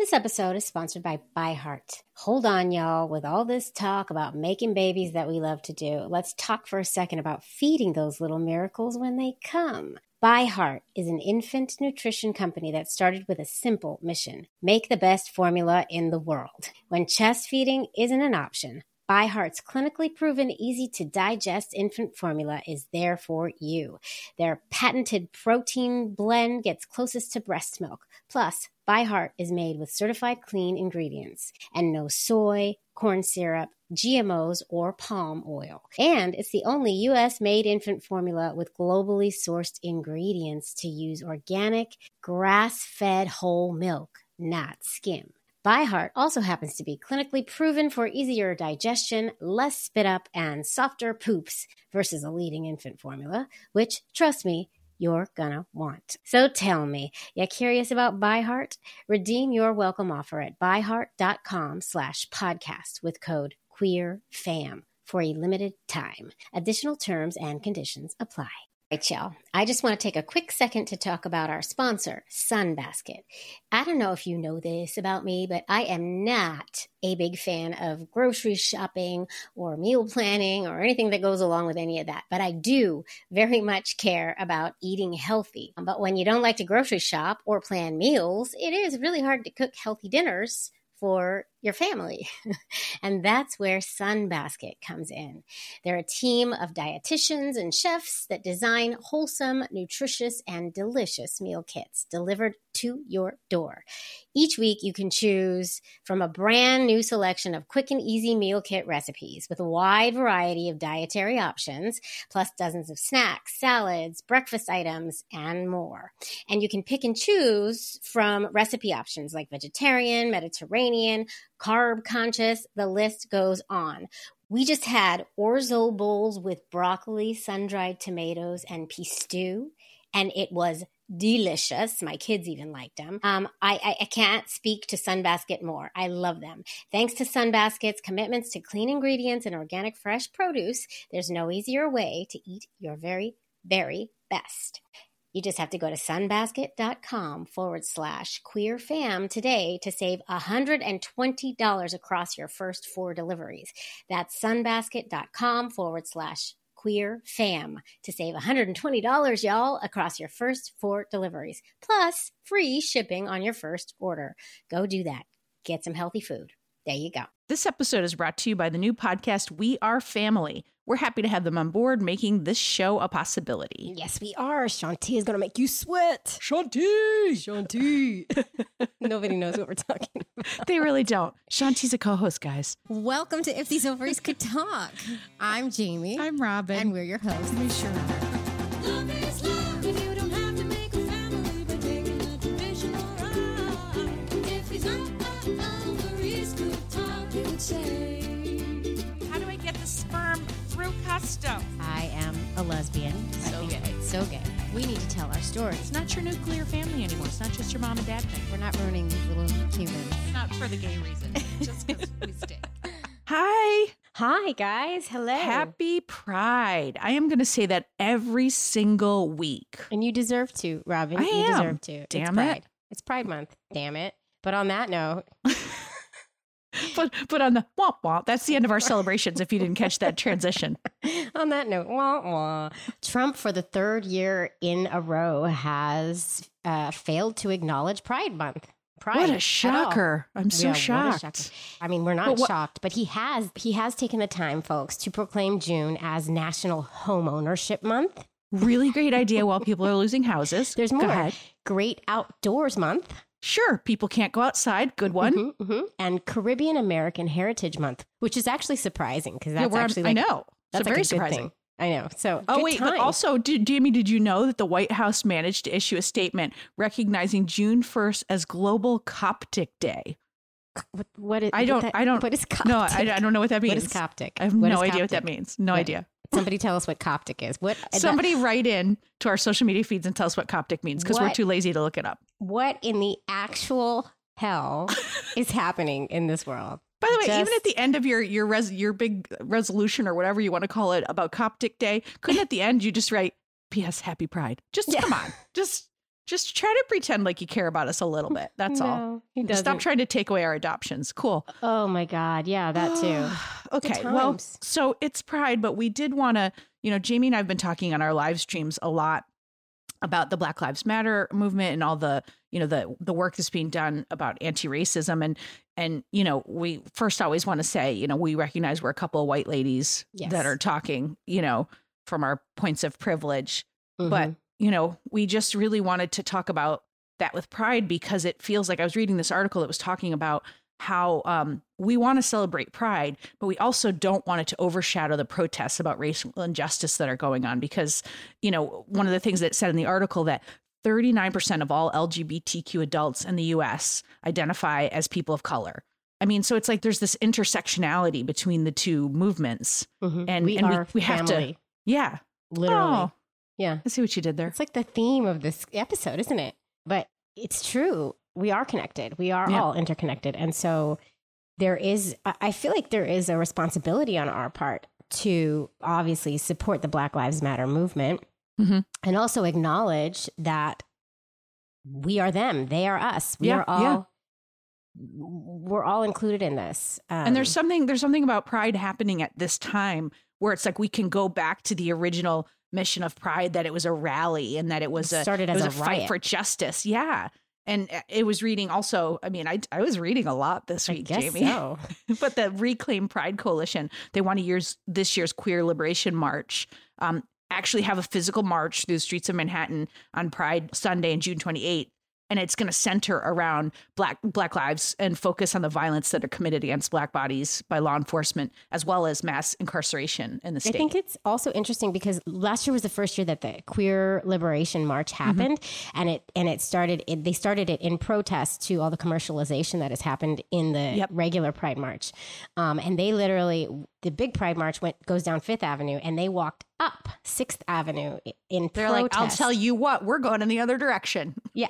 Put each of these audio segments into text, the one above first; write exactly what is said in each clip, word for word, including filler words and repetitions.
This episode is sponsored by ByHeart. Hold on, y'all. With all this talk about making babies that we love to do, let's talk for a second about feeding those little miracles when they come. ByHeart is an infant nutrition company that started with a simple mission: make the best formula in the world. When chest feeding isn't an option, ByHeart's clinically proven, easy-to-digest infant formula is there for you. Their patented protein blend gets closest to breast milk. Plus, ByHeart is made with certified clean ingredients and no soy, corn syrup, G M Os, or palm oil. And it's the only U S-made infant formula with globally sourced ingredients to use organic, grass-fed whole milk, not skim. ByHeart also happens to be clinically proven for easier digestion, less spit up, and softer poops versus a leading infant formula, which, trust me, you're gonna want. So tell me, you curious about ByHeart? Redeem your welcome offer at byheart.com slash podcast with code QueerFam for a limited time. Additional terms and conditions apply. All right, y'all. I just want to take a quick second to talk about our sponsor, Sunbasket. I don't know if you know this about me, but I am not a big fan of grocery shopping or meal planning or anything that goes along with any of that. But I do very much care about eating healthy. But when you don't like to grocery shop or plan meals, it is really hard to cook healthy dinners for your family. And that's where Sunbasket comes in. They're a team of dietitians and chefs that design wholesome, nutritious, and delicious meal kits delivered to your door. Each week, you can choose from a brand new selection of quick and easy meal kit recipes with a wide variety of dietary options, plus dozens of snacks, salads, breakfast items, and more. And you can pick and choose from recipe options like vegetarian, Mediterranean, carb conscious, the list goes on. We just had orzo bowls with broccoli, sun-dried tomatoes, and pea stew, and it was delicious. My kids even liked them. Um, I, I, I can't speak to Sunbasket more. I love them. Thanks to Sunbasket's commitments to clean ingredients and organic fresh produce, there's no easier way to eat your very, very best. You just have to go to sunbasket.com forward slash queerfam today to save one hundred twenty dollars across your first four deliveries. That's sunbasket.com forward slash queerfam to save one hundred twenty dollars, y'all, across your first four deliveries, plus free shipping on your first order. Go do that. Get some healthy food. There you go. This episode is brought to you by the new podcast, We Are Family. We're happy to have them on board, making this show a possibility. Yes, we are. Shanti is going to make you sweat. Shanti! Shanti. Nobody knows what we're talking about. They really don't. Shanti's a co-host, guys. Welcome to If These Ovaries Could Talk. I'm Jamie. I'm Robin. And we're your hosts. We sure are. Love is love if you don't have to make a family by taking a traditional route. If these ovaries could talk, they would say. How do I get the sperm through custom? I am a lesbian. So I think gay. it's so gay. We need to tell our stories. It's not your nuclear family anymore. It's not just your mom and dad thing. We're not ruining these little humans. It's not for the gay reason. Just because we stink. Hi. Hi, guys. Hello. Happy Pride. I am going to say that every single week. And you deserve to, Robin. I you am. deserve to. Damn it's it. Pride. It's Pride Month. Damn it. But on that note... But but on the womp womp, that's the end of our celebrations if you didn't catch that transition. On that note, wah, wah. Trump, for the third year in a row, has uh, failed to acknowledge Pride Month. Pride What a at shocker. all. I'm so Yeah, what a shocked. shocker. I mean, we're not But what- shocked, but he has he has taken the time, folks, to proclaim June as National Home Ownership Month. Really great idea while people are losing houses. There's Go more. ahead. Great Outdoors Month. Sure, people can't go outside. Good one. Mhm, mhm. And Caribbean American Heritage Month, which is actually surprising because Yeah, that's we're on- actually like, I know. that's So like very a good surprising. thing. I know. So Oh, good wait, but time. also, did, Jamie, did you know that the White House managed to issue a statement recognizing June first as Global Coptic Day? What, what is, I don't, what that- I don't, What is Coptic? no, I, I don't know what that means. What is Coptic? I have What no is idea what that Coptic? means. No What- idea. Somebody tell us what Coptic is. What Somebody write in to our social media feeds and tell us what Coptic means because we're What? too lazy to look it up. What in the actual hell is happening in this world? By the way, Just- even at the end of your your res, your big resolution or whatever you want to call it about Coptic Day, couldn't at the end you just write P S Happy Pride? Just Yeah. come on, just Just try to pretend like you care about us a little bit. That's all. No, he Just Stop doesn't. trying to take away our adoptions. Cool. Oh my God. Yeah, that too. Okay. Good Well, times. so it's Pride, but we did want to, you know, Jamie and I have been talking on our live streams a lot about the Black Lives Matter movement and all the, you know, the the work that's being done about anti-racism. And, and you know, we first always want to say, you know, we recognize we're a couple of white ladies Yes. that are talking, you know, from our points of privilege. Mhm. But, you know, we just really wanted to talk about that with Pride because it feels like I was reading this article that was talking about how um, we want to celebrate Pride, but we also don't want it to overshadow the protests about racial injustice that are going on. Because, you know, one of the things that it said in the article that thirty-nine percent of all L G B T Q adults in the U S identify as people of color. I mean, so it's like there's this intersectionality between the two movements. Mhm. And, we and are we, we have family, to. Yeah. literally. Oh, Yeah. I see what you did there. It's like the theme of this episode, isn't it? But it's true. We are connected. We are Yeah. all interconnected. And so there is, I I feel like there is a responsibility on our part to obviously support the Black Lives Matter movement Mhm. and also acknowledge that we are them. They are us. We Yeah, are all, yeah. we're all included in this. Um, And there's something there's something about Pride happening at this time where it's like we can go back to the original mission of Pride, that it was a rally and that it was It a started it as was a a fight riot. for justice. Yeah. And it was reading also, I mean, I, I was reading a lot this I week, guess Jamie. so. But the Reclaim Pride Coalition, they want to use this year's Queer Liberation March, um, actually have a physical march through the streets of Manhattan on Pride Sunday and June twenty-eighth. And it's going to center around Black Black lives and focus on the violence that are committed against Black bodies by law enforcement, as well as mass incarceration in the I state. think it's also interesting because last year was the first year that the Queer Liberation March Mm-hmm. happened, and it and it started. It, they started it in protest to all the commercialization that has happened in the Yep. regular Pride March, um, and they literally the big Pride March went goes down Fifth Avenue, and they walked up Sixth Avenue i- in They're protest. like, I'll tell you what, we're going in the other direction. Yeah.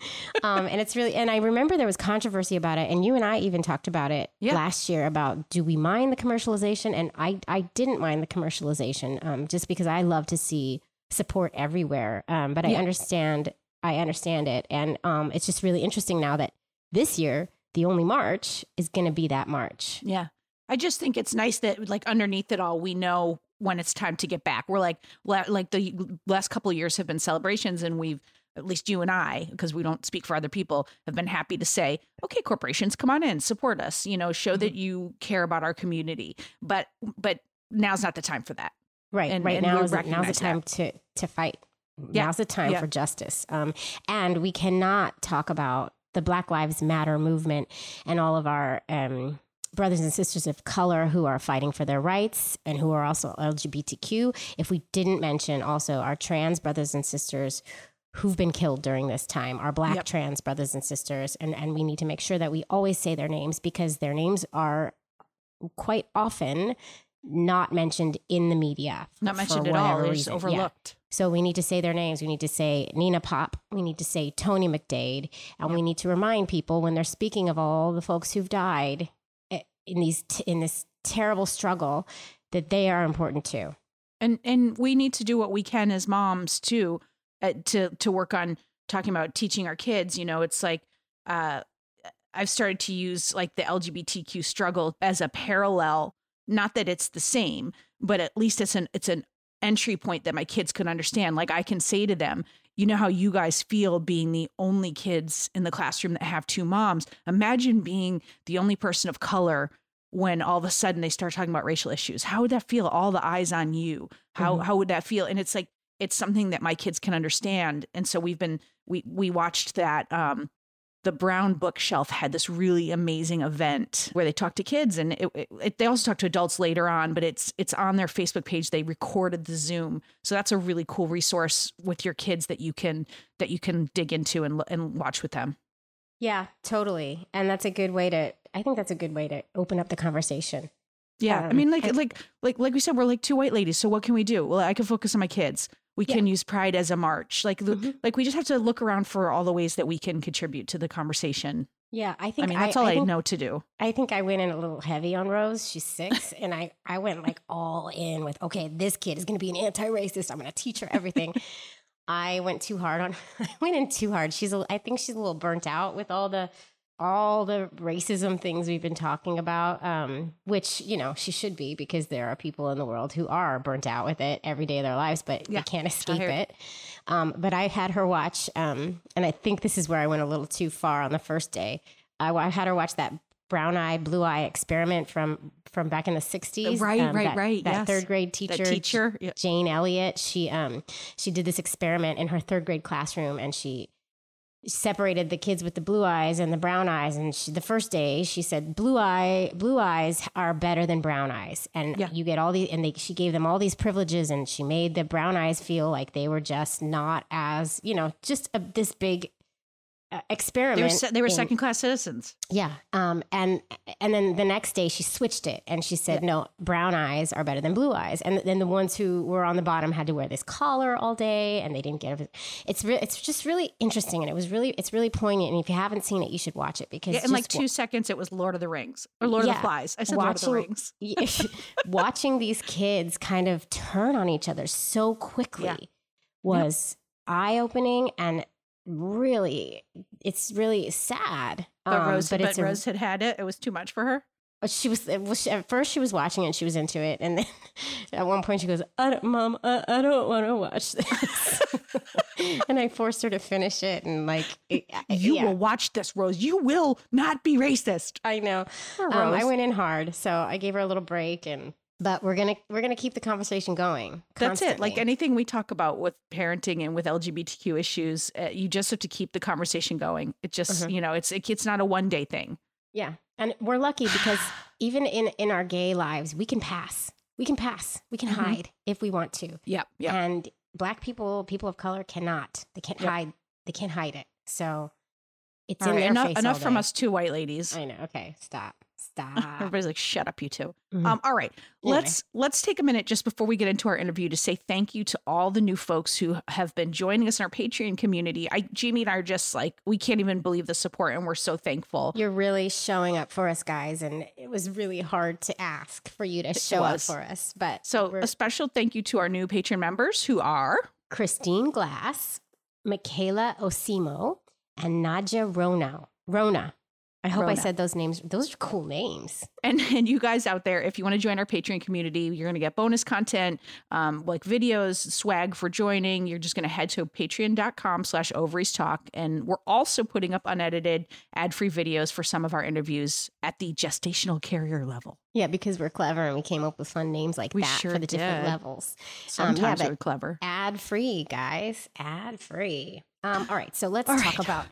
um, and it's really, and I remember there was controversy about it. And you and I even talked about it Yeah. last year about, do we mind the commercialization? And I, I didn't mind the commercialization um, just because I love to see support everywhere. Um, but I Yeah. understand, I understand it. And um, it's just really interesting now that this year, the only march is going to be that march. Yeah. I just think it's nice that like underneath it all, we know when it's time to get back. We're like, la- like the last couple of years have been celebrations, and we've, at least you and I, because we don't speak for other people, have been happy to say, okay, corporations, come on in, support us, you know, show that you care about our community. But, but now's not the time for that. Right, And- right and now we is now's the recognize time to to fight. Yeah, Now's the time yeah. for justice. Um, and we cannot talk about the Black Lives Matter movement and all of our um, brothers and sisters of color who are fighting for their rights and who are also L G B T Q if we didn't mention also our trans brothers and sisters who've been killed during this time, our Black Yep. trans brothers and sisters. And, and we need to make sure that we always say their names because their names are quite often not mentioned in the media. Not for mentioned at all. whatever It's reason. Yeah. overlooked. So we need to say their names. We need to say Nina Pop. We need to say Tony McDade. And we need to remind people when they're speaking of all the folks who've died eh, in these t- in this terrible struggle that they are important too. And and we need to do what we can as moms too, uh, to to work on talking about teaching our kids. You know, it's like uh, I've started to use like the L G B T Q struggle as a parallel. Not that it's the same, but at least it's an it's an entry point that my kids can understand. Like I can say to them, you know how you guys feel being the only kids in the classroom that have two moms. Imagine being the only person of color when all of a sudden they start talking about racial issues. How would that feel? All the eyes on you. How Mhm. how would that feel? And it's like it's something that my kids can understand. And so we've been we we watched that um the Brown Bookshelf had this really amazing event where they talked to kids, and it, it, it, they also talked to adults later on, but it's it's on their Facebook page. They recorded the Zoom. So that's a really cool resource with your kids that you can that you can dig into and and watch with them. Yeah, totally. And that's a good way to I think that's a good way to open up the conversation. Yeah. I Um, mean, like I- like like like we said, we're like two white ladies. So what can we do? Well, I can focus on my kids. We Yeah. can use Pride as a march. Like the- Mhm. like we just have to look around for all the ways that we can contribute to the conversation. Yeah, I I think mean, that's all I, think, know to do. I think I went in a little heavy on Rose. She's six, and I, I went like all in with, okay, this kid is going to be an anti-racist. I'm going to teach her everything. I went too hard on. I went in too hard. She's. A, I think she's a little burnt out with all the all the racism things we've been talking about. Um, which you know she should be, because there are people in the world who are burnt out with it every day of their lives, but Yeah, they can't escape tired. it. Um, but I had her watch, um, and I think this is where I went a little too far on the first day. I, I had her watch that brown eye, blue eye experiment from from back in the sixties. Right, right, that, right, That yes. third grade teacher, That teacher. Yeah. Jane Elliott. She um she did this experiment in her third grade classroom, and she separated the kids with the blue eyes and the brown eyes. And she, the first day, she said, "Blue eye, blue eyes are better than brown eyes." And Yeah. you get all these, and they, she gave them all these privileges, and she made the brown eyes feel like they were just not as, you know, just a, this big uh, experiment. They were, se- they were in- second class citizens. yeah. Um, and and then the next day she switched it, and she said, no, brown eyes are better than blue eyes. And then the ones who were on the bottom had to wear this collar all day, and they didn't get it's re- it's just really interesting, and it was really it's really poignant. And if you haven't seen it, you should watch it, because Yeah, in like just two seconds, it was Lord of the Rings or Lord of Yeah. the Flies. I said Lord of the Watching- Rings. Yeah, watching these kids kind of turn on each other so quickly Yeah. was eye opening, and really, it's really sad. But Um, Rose, but, it's a- Rose had had it. It was too much for her. But she was, it was at first she was watching it and she was into it, and then at one point she goes, I don't, "Mom, I, I don't want to watch this," and I forced her to finish it, and like, it, You yeah, will watch this, Rose. You will not be racist. I know. Poor Um, I Rose. went in hard, so I gave her a little break, and but we're gonna we're gonna keep the conversation going. That's it. Like constantly. anything we talk about with parenting and with L G B T Q issues, uh, you just have to keep the conversation going. It just, Mhm. you know, it's it, it's not a one day thing. Yeah, and we're lucky because even in in our gay lives, we can pass. We can pass. We can Mhm. hide if we want to. Yep. Yep. And Black people, people of color, cannot. They can't Yep. hide. They can't hide it. So it's All in right, their enough face enough all from day. us two white ladies. I know. Okay, stop. Stop. Everybody's like, shut up, you two. Mhm. Um, all right. Anyway. Let's let's take a minute just before we get into our interview to say thank you to all the new folks who have been joining us in our Patreon community. I Jamie and I are just like, we can't even believe the support, and we're so thankful. You're really showing up for us, guys, and it was really hard to ask for you to show up was. for us. But So we're a special thank you to our new Patreon members who are Christine Glass, Michaela Osimo, and Nadia Rona. Rona. I hope I Rona. said those names. Those are cool names. And and you guys out there, if you want to join our Patreon community, you're going to get bonus content, um, like videos, swag for joining. You're just going to head to patreon.com slash ovaries talk. And we're also putting up unedited ad-free videos for some of our interviews at the gestational carrier level. Yeah, because we're clever and we came up with fun names like We that sure for the different did. levels. Sometimes yeah, but- we're clever. Ad free, guys. Ad free. Um, all right, so let's All talk right. about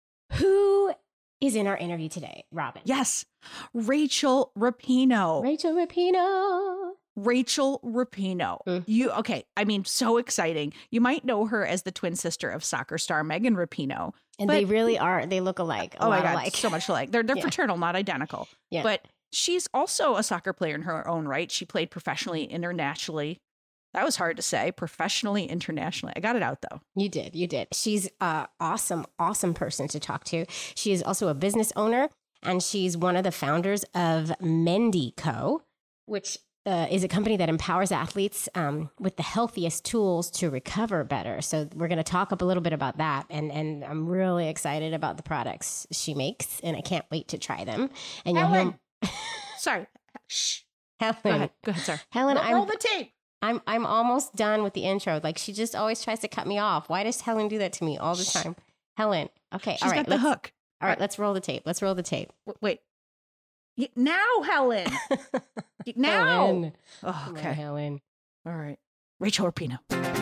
who is in our interview today, Robin. Yes. Rachel Rapino. Rachel Rapino. Rachel Rapino. Mm. You okay? I mean, so exciting. You might know her as the twin sister of soccer star Megan Rapino. And But- they really are. They look alike. A Oh my lot god, alike. so much alike. They're they're Yeah. fraternal, not identical. Yeah. But she's also a soccer player in her own right. She played professionally, internationally. That was hard to say. Professionally, internationally. I got it out though. You did. You did. She's a awesome, awesome person to talk to. She is also a business owner, and she's one of the founders of Mendy Co., which uh, is a company that empowers athletes um, with the healthiest tools to recover better. So we're going to talk up a little bit about that, and and I'm really excited about the products she makes, and I can't wait to try them. And you'll Helen. hear Sorry. Shh. Helen. Go ahead. Go ahead, sir. Helen, Roll, I'm roll the tape. I'm I'm almost done with the intro. Like she just always tries to cut me off. Why does Helen do that to me all the Shh. time? Helen. Okay. She's all right. got the let's- hook. All right. Let's roll the tape. Let's roll the tape. W- Wait. Y- Now, Helen. Y- Now. Helen. Oh, Come on, okay. Helen. All right. Rachel Rapino.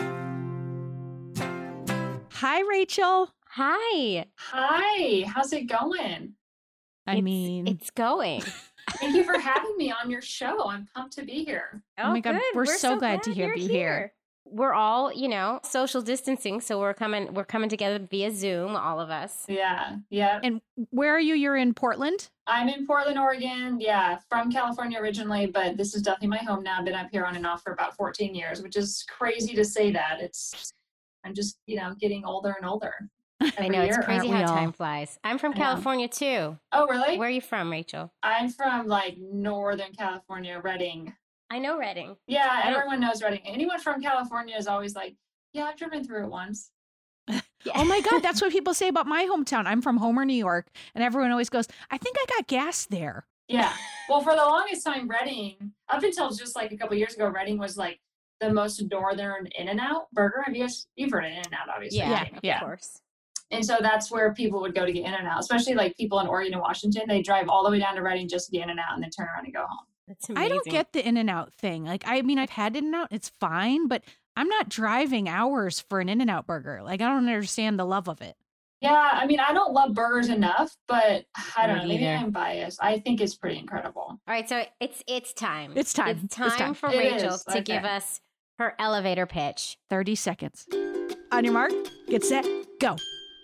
Hi, Rachel. Hi. Hi, how's it going? I It's- mean, it's going. Thank you for having me on your show. I'm pumped to be here. Oh my God, we're so glad to hear you're you here. We're all, you know, social distancing, so we're coming. We're coming together via Zoom, all of us. Yeah, yeah. and where are you? You're in Portland? I'm in Portland, Oregon. Yeah, from California originally, but this is definitely my home now. I've been up here on and off for about fourteen years, which is crazy to say that. It's, I'm just, you know, getting older and older. I every know it's year. crazy aren't we how all? time flies. I'm from I know. California too. Oh, really? Where are you from, Rachel? I'm from like Northern California, Redding. I know Redding. Yeah, I don't- everyone knows Redding. Anyone from California is always like, Yeah, I've driven through it once. Oh my God, that's what people say about my hometown. I'm from Homer, New York, and everyone always goes, I think I got gas there. Yeah. Well, for the longest time, Reading, up until just like a couple years ago, Reading was like the most northern In-N-Out burger. Have you guys, you've heard of In-N-Out, obviously. Yeah, Jamie. yeah. of course. And so that's where people would go to get In-N-Out, especially like people in Oregon and Washington. They drive all the way down to Reading just to get In-N-Out and then turn around and go home. That's amazing. I don't get the In-N-Out thing. Like, I mean, I've had In-N-Out, it's fine, but I'm not driving hours for an In-N-Out burger. Like, I don't understand the love of it. Yeah, I mean, I don't love burgers enough, but I don't Me know. Maybe neither. I'm biased. I think it's pretty incredible. All right, so it's it's time. It's time. It's It's time, time. for It Rachel is. to Okay. give us her elevator pitch. thirty seconds. On your mark, get set, go.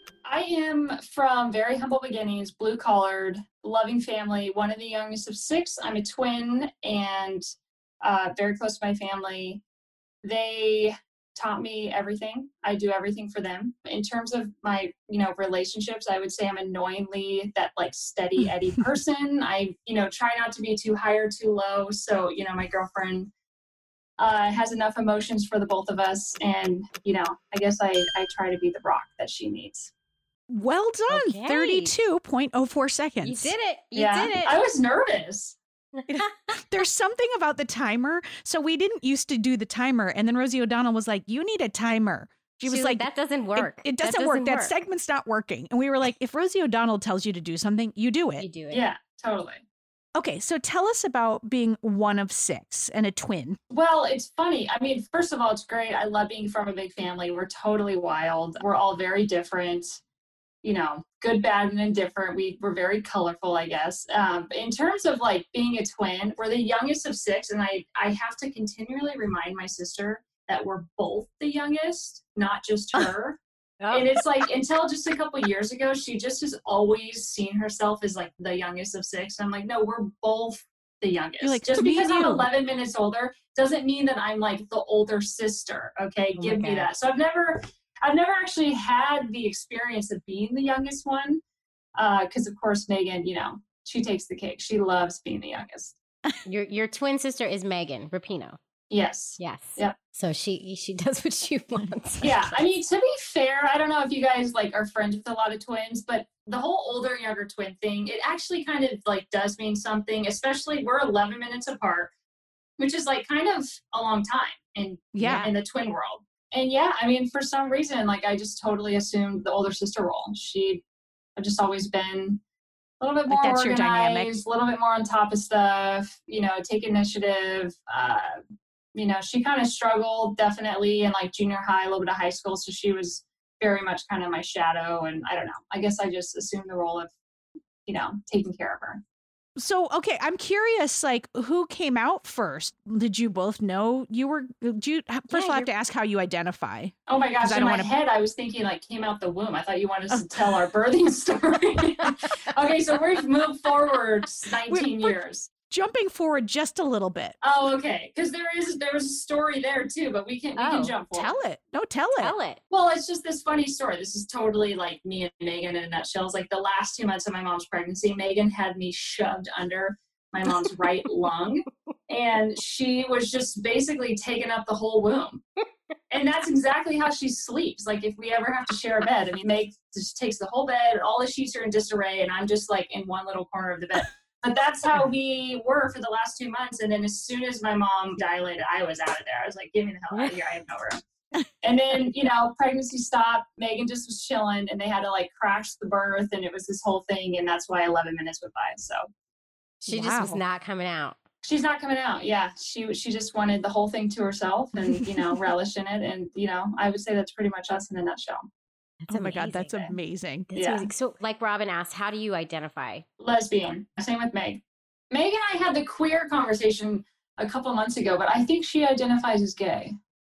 I am from very humble beginnings, blue collared, loving family, one of the youngest of six. I'm a twin and uh, very close to my family. They taught me everything. I do everything for them. In terms of my, you know, relationships, I would say I'm annoyingly that like steady Eddie person. I, you know, try not to be too high or too low. So, you know, my girlfriend uh, has enough emotions for the both of us. And, you know, I guess I, I try to be the rock that she needs. Well done. Okay. thirty-two point oh four seconds. You did it. You yeah. did I was nervous. There's something about the timer. So we didn't used to do the timer. And then Rosie O'Donnell was like, you need a timer. She was She's like, that doesn't "It- work. It, That doesn't work. That segment's not working. And we were like, if Rosie O'Donnell tells you to do something, you do it. You do it. Yeah, totally. Okay, so tell us about being one of six and a twin. Well, it's funny. I mean, first of all, it's great. I love being from a big family. We're totally wild. We're all very different, you know, good, bad, and indifferent. We, we're very colorful, I guess. Um, in terms of like being a twin, we're the youngest of six. And I, I have to continually remind my sister that we're both the youngest, not just her. Oh. And it's like until just a couple years ago, she just has always seen herself as like the youngest of six. And I'm like, no, we're both the youngest. You're like, just me because and I'm you. eleven minutes older doesn't mean that I'm like the older sister. Okay, Oh my give me God. that. So I've never, I've never actually had the experience of being the youngest one, because of course Megan, you know, she takes the cake. She loves being the youngest. Your your twin sister is Megan Rapino. Yes. Yes. Yep. So she she does what she wants. Yeah, I mean, to be fair, I don't know if you guys like are friends with a lot of twins, but the whole older younger twin thing, it actually kind of like does mean something. Especially we're eleven minutes apart, which is like kind of a long time in Yeah. in the twin world. And yeah, I mean, for some reason, like I just totally assumed the older sister role. She, I've just always been a little bit Like, more that's your dynamic. organized, a little bit more on top of stuff. You know, take initiative. Uh, you know, she kind of struggled definitely in like junior high, a little bit of high school. So she was very much kind of my shadow. And I don't know, I guess I just assumed the role of, you know, taking care of her. So, okay, I'm curious, like, who came out first? Did you both know you were, did you, first Yeah, of all, I have you're- to ask how you identify. Oh my gosh, 'Cause I in don't my wanna- head, I was thinking like came out the womb. I thought you wanted us to tell our birthing story. Okay, so we've moved forward nineteen we're- years. Jumping forward just a little bit. Oh, okay. Because there is there was a story there too, but we can we Oh, can jump forward. Tell it. No, tell it. Tell it. Well, it's just this funny story. This is totally like me and Megan in a nutshell. It's like the last two months of my mom's pregnancy, Megan had me shoved under my mom's right lung, and she was just basically taking up the whole womb. And that's exactly how she sleeps. Like if we ever have to share a bed, I mean, Meg just takes the whole bed, all the sheets are in disarray, and I'm just like in one little corner of the bed. But that's how we were for the last two months. And then as soon as my mom dilated, I was out of there. I was like, give me the hell out of here. I have no room. And then, you know, pregnancy stopped. Megan just was chilling and they had to like crash the birth. And it was this whole thing. And that's why eleven minutes went by. So She just was Wow. not coming out. she's not coming out. Yeah. She, she just wanted the whole thing to herself and, you know, relish in it. And, you know, I would say that's pretty much us in a nutshell. That's Oh my God, that's amazing. amazing. That's Yeah. amazing. So, like Robin asked, how do you identify? Lesbian. Same with Meg. Meg and I had the queer conversation a couple months ago, but I think she identifies as gay.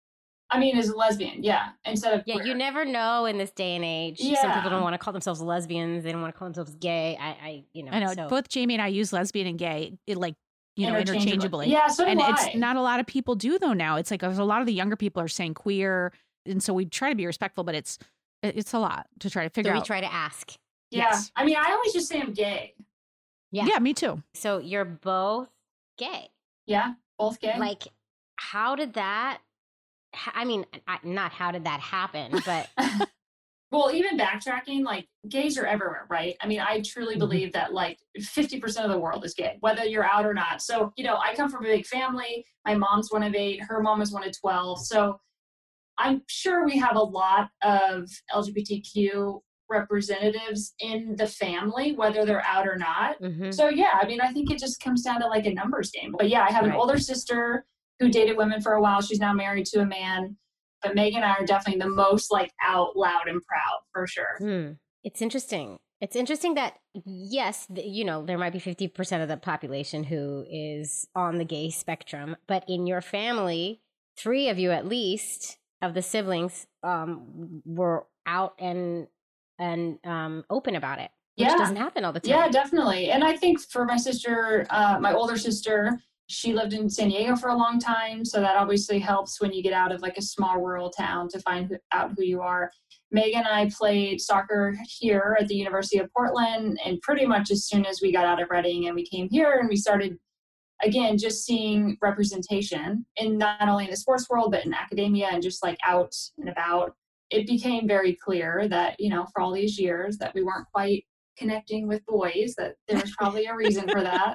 I mean, as a lesbian, yeah, instead of Yeah, queer. you never know in this day and age. Some Yeah. people don't want to call themselves lesbians. They don't want to call themselves gay. I, I you know. I know so- both Jamie and I use lesbian and gay, it like, you know, interchangeably. Yeah, so do And I. it's not a lot of people do though now. It's like a lot of the younger people are saying queer. And so we try to be respectful, but it's it's a lot to try to figure So we out. try to ask. Yeah, yes. I mean, I always just say I'm gay. Yeah. Yeah, me too. So you're both gay. Yeah, both gay. Like, how did that I mean, I, not how did that happen, but Well, even backtracking, like gays are everywhere, right? I mean, I truly Mhm. believe that like fifty percent of the world is gay, whether you're out or not. So, you know, I come from a big family. My mom's one of eight, her mom is one of twelve. So I'm sure we have a lot of L G B T Q representatives in the family, whether they're out or not. Mhm. So yeah, I mean, I think it just comes down to like a numbers game. But yeah, I have an Right. older sister who dated women for a while. She's now married to a man. But Megan and I are definitely the most like out loud and proud for sure. Hmm. It's interesting. It's interesting that, yes, th- you know, there might be fifty percent of the population who is on the gay spectrum, but in your family, three of you at least of the siblings um, were out and and um, open about it, which Yeah. doesn't happen all the time. Yeah, definitely. And I think for my sister, uh, my older sister, she lived in San Diego for a long time. So that obviously helps when you get out of like a small rural town to find who- out who you are. Megan and I played soccer here at the University of Portland. And pretty much as soon as we got out of Reading and we came here and we started, again, just seeing representation in not only in the sports world, but in academia and just like out and about, it became very clear that, you know, for all these years that we weren't quite connecting with boys, that there was probably a reason for that.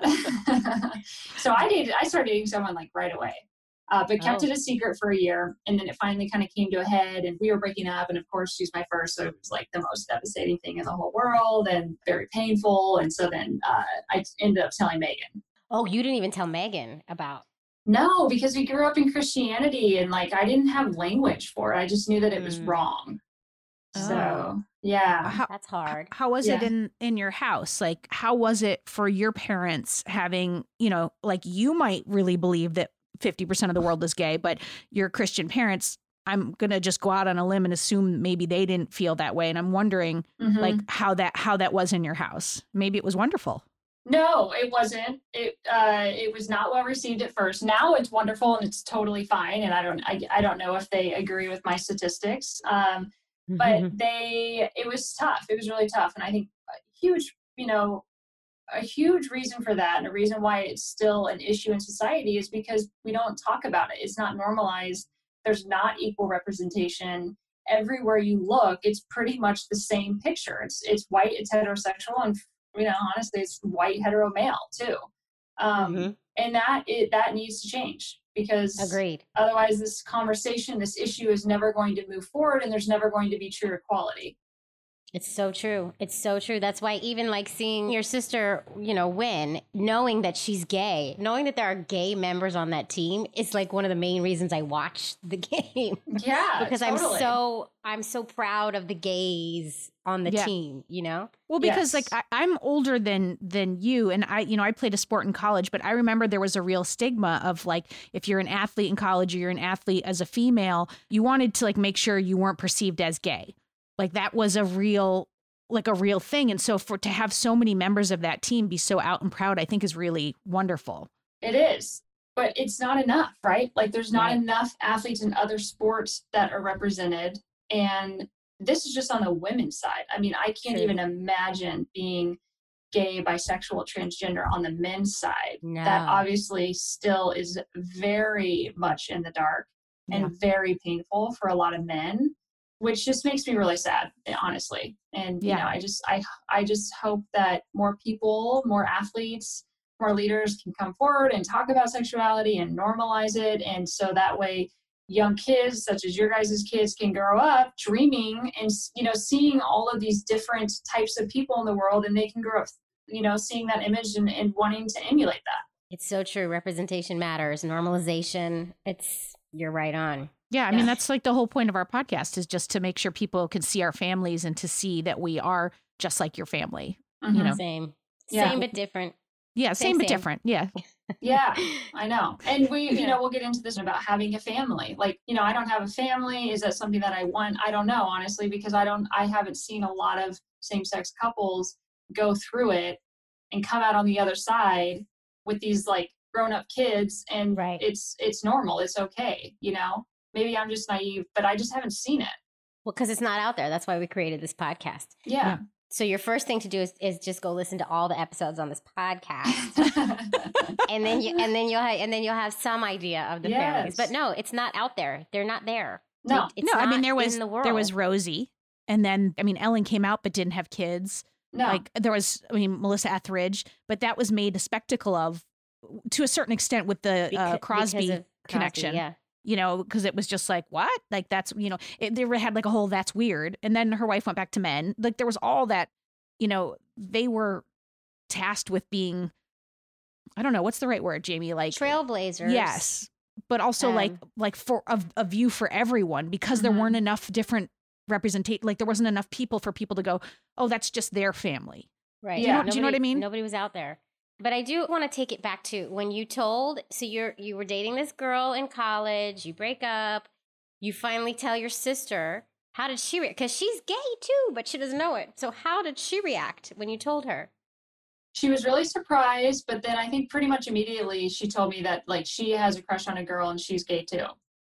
So I dated, I started dating someone like right away, uh, but kept Oh. it a secret for a year. And then it finally kind of came to a head and we were breaking up. And of course she's my first. So it was like the most devastating thing in the whole world and very painful. And so then uh, I ended up telling Megan. Oh, you didn't even tell Megan about. No, because we grew up in Christianity and like I didn't have language for it. I just knew that it was Mm. wrong. Oh. So yeah. How, That's hard. how was it Yeah. in in your house? Like, how was it for your parents having, you know, like you might really believe that fifty percent of the world is gay, but your Christian parents, I'm going to just go out on a limb and assume maybe they didn't feel that way. And I'm wondering Mhm. like how that how that was in your house. Maybe it was wonderful. No, it wasn't. It uh, it was not well received at first. Now it's wonderful and it's totally fine. And I don't I, I don't know if they agree with my statistics. Um, but they it was tough. It was really tough. And I think a huge, you know, a huge reason for that and a reason why it's still an issue in society is because we don't talk about it. It's not normalized. There's not equal representation. Everywhere you look, it's pretty much the same picture. It's it's white, it's heterosexual, and you know, honestly, it's white hetero male too. Um, Mhm. And that it that needs to change because Agreed. otherwise this conversation, this issue is never going to move forward and there's never going to be true equality. It's so true. It's so true. That's why even like seeing your sister, you know, win, knowing that she's gay, knowing that there are gay members on that team is like one of the main reasons I watch the game. Yeah, because totally. I'm so I'm so proud of the gays on the Yeah. team, you know? Well, because Yes. like I, I'm older than than you, and I, you know, I played a sport in college, but I remember there was a real stigma of like if you're an athlete in college or you're an athlete as a female, you wanted to like make sure you weren't perceived as gay. Like that was a real like a real thing, and so for to have so many members of that team be so out and proud, I think is really wonderful. It is, but it's not enough, right? Like there's not Right. enough athletes in other sports that are represented. And this is just on the women's side. I mean, I can't True. even imagine being gay, bisexual, transgender on the men's side. No. That obviously still is very much in the dark and very painful for a lot of men, which just makes me really sad, honestly. And you Yeah. know, I just I I just hope that more people, more athletes, more leaders can come forward and talk about sexuality and normalize it. And so that way young kids such as your guys' kids can grow up dreaming and, you know, seeing all of these different types of people in the world, and they can grow up, you know, seeing that image and, and wanting to emulate that. It's so true. Representation matters. Normalization. It's you're right on. Yeah, I mean Yeah. that's like the whole point of our podcast is just to make sure people can see our families and to see that we are just like your family. Mhm. You know. Same. Yeah. Same but different. Yeah, Same, same, but same. different. Yeah. Yeah, I know. And we, you Yeah. know, we'll get into this about having a family. Like, you know, I don't have a family. Is that something that I want? I don't know, honestly, because I don't, I haven't seen a lot of same-sex couples go through it and come out on the other side with these like grown-up kids, and Right. it's it's normal. It's okay, you know. Maybe I'm just naive, but I just haven't seen it. Well, because it's not out there. That's why we created this podcast. Yeah. So your first thing to do is, is just go listen to all the episodes on this podcast, and then you and then you'll ha- and then you'll have some idea of the families. Yes. But no, it's not out there. They're not there. No. It- it's no, I mean not there was in the world. there was Rosie, and then I mean Ellen came out but didn't have kids. no. Like there was, I mean Melissa Etheridge, but that was made a spectacle of to a certain extent with the Beca- uh, because Crosby of Crosby, connection. Yeah. You know, because it was just like, what? Like, that's, you know, it, they had like a whole, that's weird. And then her wife went back to men. Like, there was all that, you know, they were tasked with being, I don't know, what's the right word, Jamie? Like, Trailblazers. yes. But also like, Um, like for a, a view for everyone, because there Mhm. weren't enough different representation. Like, there wasn't enough people for people to go, oh, that's just their family. Right. Yeah. Do you know what I mean? Nobody was out there. But I do want to take it back to when you told, so you're you were dating this girl in college, you break up, you finally tell your sister. How did she react? Because she's gay too, but she doesn't know it. So how did she react when you told her? She was really surprised, but then I think pretty much immediately she told me that like she has a crush on a girl and she's gay too.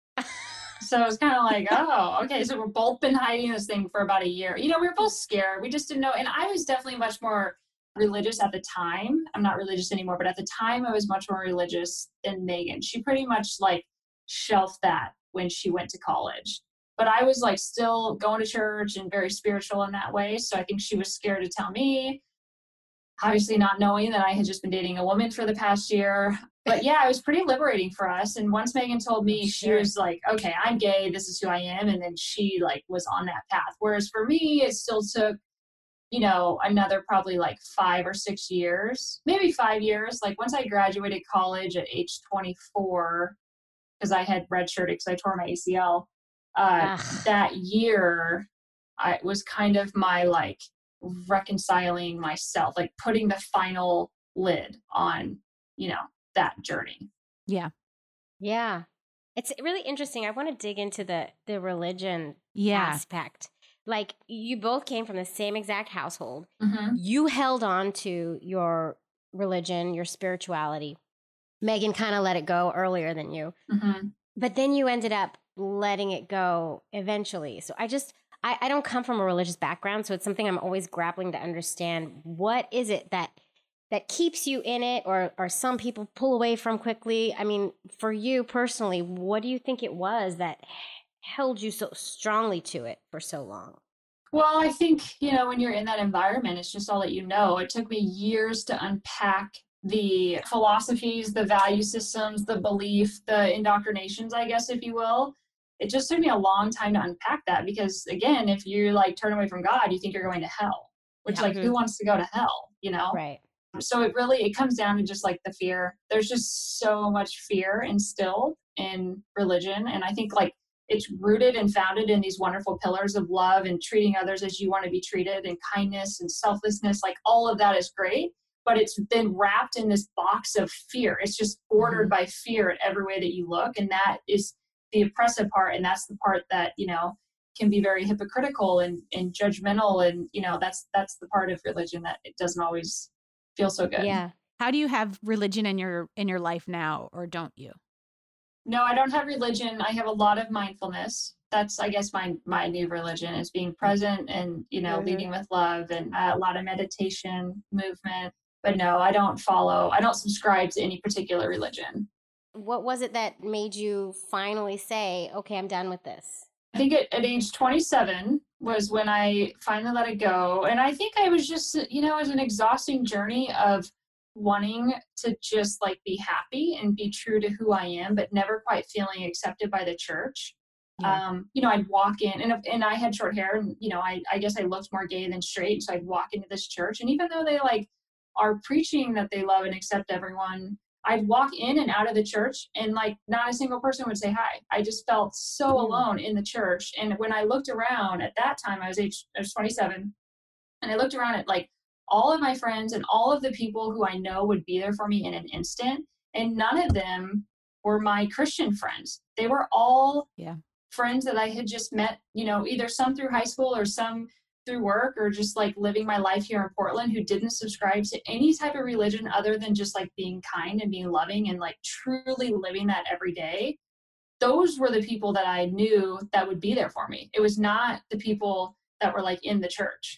So it was kind of like, oh, okay. So we're both been hiding this thing for about a year. You know, we were both scared. We just didn't know. And I was definitely much more religious at the time. I'm not religious anymore, but at the time I was much more religious than Megan. She pretty much like shelved that when she went to college. But I was like still going to church and very spiritual in that way. So I think she was scared to tell me, obviously not knowing that I had just been dating a woman for the past year. But yeah, it was pretty liberating for us. And once Megan told me, she Sure. was like, okay, I'm gay. This is who I am. And then she like was on that path. Whereas for me, it still took, you know, another probably like five or six years, maybe five years. Like once I graduated college at age twenty-four, because I had redshirted because I tore my A C L, uh, Ugh. that year I was kind of my like reconciling myself, like putting the final lid on, you know, that journey. Yeah. Yeah. It's really interesting. I want to dig into the the religion Yeah. aspect. Like you both came from the same exact household. Mm-hmm. You held on to your religion, your spirituality. Megan kind of let it go earlier than you. Mm-hmm. But then you ended up letting it go eventually. So I just, I, I don't come from a religious background. So it's something I'm always grappling to understand. What is it that that keeps you in it, or or some people pull away from quickly? I mean, for you personally, what do you think it was that held you so strongly to it for so long? Well, I think, you know, when you're in that environment, it's just all that you know. It took me years to unpack the philosophies, the value systems, the belief, the indoctrinations, I guess, if you will. It just took me a long time to unpack that because, again, if you like turn away from God, you think you're going to hell, which Yeah. like who wants to go to hell, you know? Right. So it really, it comes down to just like the fear. There's just so much fear instilled in religion. And I think like it's rooted and founded in these wonderful pillars of love and treating others as you want to be treated, and kindness and selflessness. Like all of that is great, but it's been wrapped in this box of fear. It's just bordered by fear in every way that you look. And that is the oppressive part. And that's the part that, you know, can be very hypocritical and, and judgmental. And, you know, that's, that's the part of religion that it doesn't always feel so good. Yeah. How do you have religion in your in your life now, or don't you? No, I don't have religion. I have a lot of mindfulness. That's, I guess, my my new religion is being present and, you know, Mhm. leading with love, and uh, a lot of meditation, movement. But no, I don't follow, I don't subscribe to any particular religion. What was it that made you finally say, okay, I'm done with this? I think at, at age twenty-seven was when I finally let it go. And I think I was just, you know, it was an exhausting journey of wanting to just like be happy and be true to who I am, but never quite feeling accepted by the church. Yeah. Um, you know, I'd walk in and, and I had short hair and, you know, I, I guess I looked more gay than straight. So I'd walk into this church, and even though they like are preaching that they love and accept everyone, I'd walk in and out of the church and like not a single person would say hi. I just felt so Mm. alone in the church. And when I looked around at that time, I was age, I was twenty-seven, and I looked around at like all of my friends and all of the people who I know would be there for me in an instant. And none of them were my Christian friends. They were all Yeah. friends that I had just met, you know, either some through high school or some through work, or just like living my life here in Portland, who didn't subscribe to any type of religion other than just like being kind and being loving and like truly living that every day. Those were the people that I knew that would be there for me. It was not the people that were like in the church.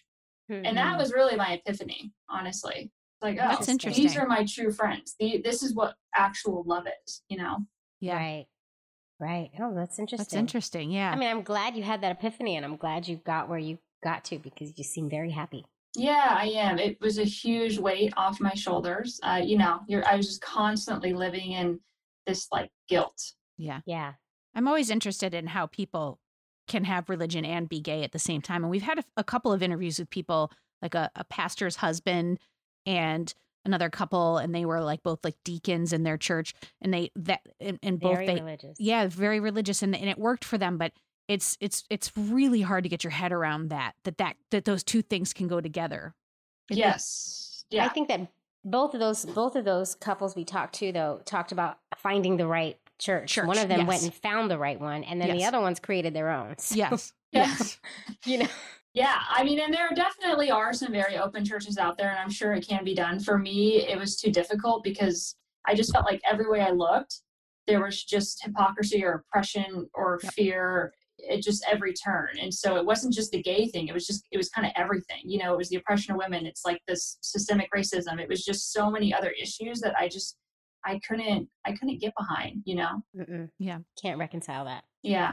And that was really my ephany, honestly. Like, oh, That's interesting. these are my true friends. The, this is what actual love is, you know? Yeah. Right. Right. Oh, that's interesting. That's interesting. Yeah. I mean, I'm glad you had that epiphany, and I'm glad you got where you got to because you seem very happy. Yeah, I am. It was a huge weight off my shoulders. Uh, you know, you're, I was just constantly living in this like guilt. yeah. Yeah. I'm always interested in how people can have religion and be gay at the same time. And we've had a, a couple of interviews with people, like a, a pastor's husband and another couple, and they were like both like deacons in their church, and they that and, and both Very they religious. yeah very religious, and, and it worked for them. But it's it's it's really hard to get your head around that that that that those two things can go together. It- Yes. Yeah. I think that both of those both of those couples we talked to though talked about finding the right church. Church, One of them yes. went and found the right one, and then the Yes. other ones created their own. So, Yes. Yeah. Yes. you know. Yeah, I mean, and there definitely are some very open churches out there, and I'm sure it can be done. For me, it was too difficult because I just felt like every way I looked, there was just hypocrisy or oppression or Yep. fear at just every turn. And so it wasn't just the gay thing. It was just, it was kind of everything. You know, it was the oppression of women. It's like this systemic racism. It was just so many other issues that I just, I couldn't, I couldn't get behind, you know? Mm-mm. Yeah. Can't reconcile that. Yeah.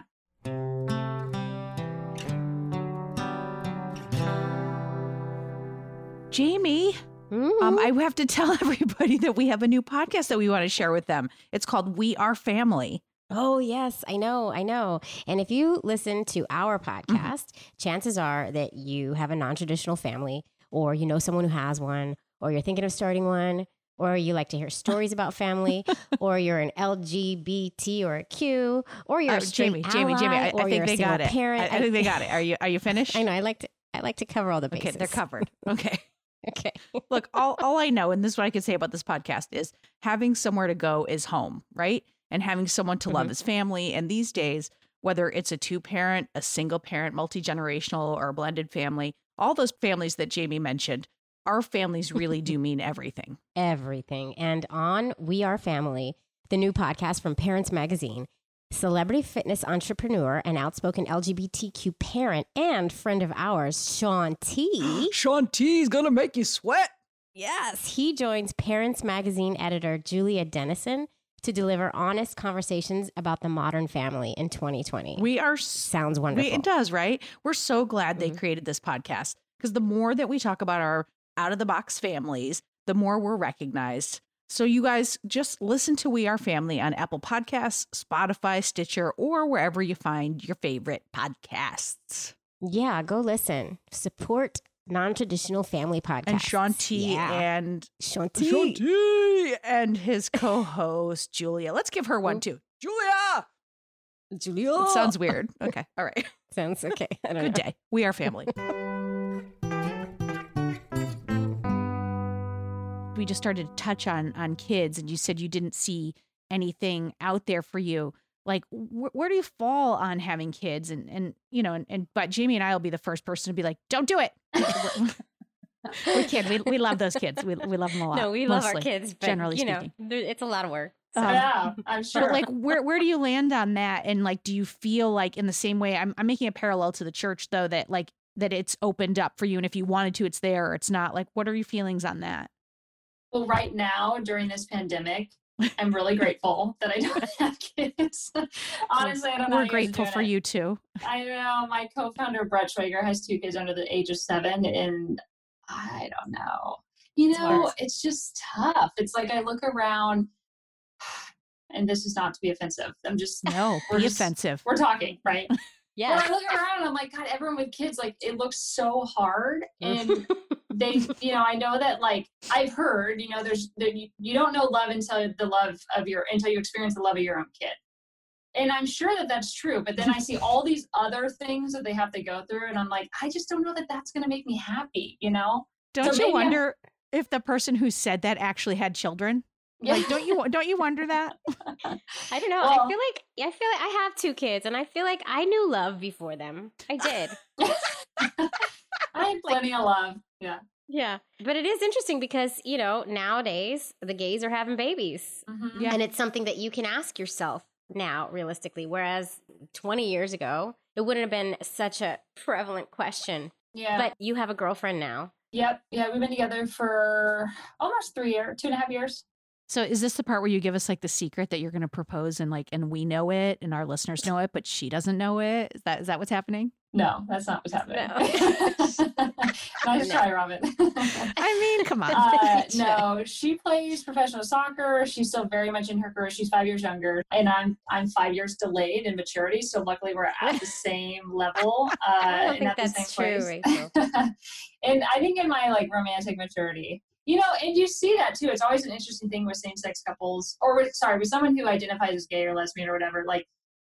Jamie, um, I have to tell everybody that we have a new podcast that we want to share with them. It's called We Are Family. Oh, yes, I know, I know. And if you listen to our podcast, chances are that you have a non-traditional family, or you know someone who has one, or you're thinking of starting one, or you like to hear stories about family, or you're an L G B T or a Q, or you're Uh, a straight Jamie, Jamie, Jamie. ally, I, or I think you're a they got single it. Parent. I, I think they got it. Are you Are you finished? I know. I like to. I like to cover all the bases. Okay, they're covered. Okay. Okay. Look, all, all I know, and this is what I can say about this podcast, is having somewhere to go is home, right? And having someone to love Mhm. is family. And these days, whether it's a two parent, a single parent, multi generational, or a blended family, all those families that Jamie mentioned, our families really do mean everything. Everything. And on We Are Family, the new podcast from Parents Magazine, celebrity fitness entrepreneur and outspoken L G B T Q parent and friend of ours, Sean T. Sean T is going to make you sweat. Yes, he joins Parents Magazine editor Julia Dennison to deliver honest conversations about the modern family in twenty twenty. We are Sounds We, wonderful. it does, right? We're so glad they Mhm. created this podcast because the more that we talk about our out of the box families, the more we're recognized. So you guys just listen to We Are Family on Apple Podcasts, Spotify, Stitcher, or wherever you find your favorite podcasts. Yeah, go listen. Support non-traditional family podcasts. And Sean T Yeah. and Sean T. Sean T and his co-host Julia. Let's give her one too. Julia. Julia. It sounds weird. Okay. All right. Sounds okay. I don't Good know. day. We Are Family. We just started to touch on on kids, and you said you didn't see anything out there for you. Like, wh- where do you fall on having kids? And and you know, and, and but Jamie and I will be the first person to be like, don't do it. We kid. We we love those kids. We we love them a lot. No, we love our mostly, kids, but generally you know, speaking. there- it's a lot of work. So- Um, Yeah, I'm sure. But like, where where do you land on that? And like, do you feel like in the same way? I'm I'm making a parallel to the church though, that like that it's opened up for you, and if you wanted to, it's there or it's not. Like, what are your feelings on that? Well, right now during this pandemic, I'm really grateful that I don't have kids. Honestly, I don't know. how We're you guys are grateful doing for it. you too. I know my co-founder Brett Schwager has two kids under the age of seven, and I don't know. You It's know, hard. it's just tough. It's like I look around, and this is not to be offensive. I'm just No, We're be just- offensive. we're talking, right? But Yeah. I look around and I'm like, God, everyone with kids, like it looks so hard. And they, you know, I know that like I've heard, you know, there's there, you, you don't know love until the love of your until you experience the love of your own kid. And I'm sure that that's true. But then I see all these other things that they have to go through, and I'm like, I just don't know that that's going to make me happy, you know? Don't so you maybe I- wonder if the person who said that actually had children? Like, don't you don't you wonder that? I don't know. Well- I feel like I feel like I have two kids, and I feel like I knew love before them. I did. I have plenty of love. Yeah. Yeah. But it is interesting because, you know, nowadays the gays are having babies. Mhm. Yeah. And it's something that you can ask yourself now, realistically. Whereas twenty years ago, it wouldn't have been such a prevalent question. Yeah. But you have a girlfriend now. Yep. Yeah, we've been together for almost three years, two and a half years. So is this the part where you give us like the secret that you're going to propose and like, and we know it and our listeners know it, but she doesn't know it? Is that, is that what's happening? No, that's not what's happening. No. Nice No. try, Robin. I mean, come on. Uh, no, she plays professional soccer. She's still very much in her career. She's five years younger, and I'm I'm five years delayed in maturity. So luckily, we're at the same level. Uh, I don't and think at the that's same true, place. Rachel. And I think in my like romantic maturity, you know, and you see that too. It's always an interesting thing with same-sex couples, or with sorry, with someone who identifies as gay or lesbian or whatever. Like,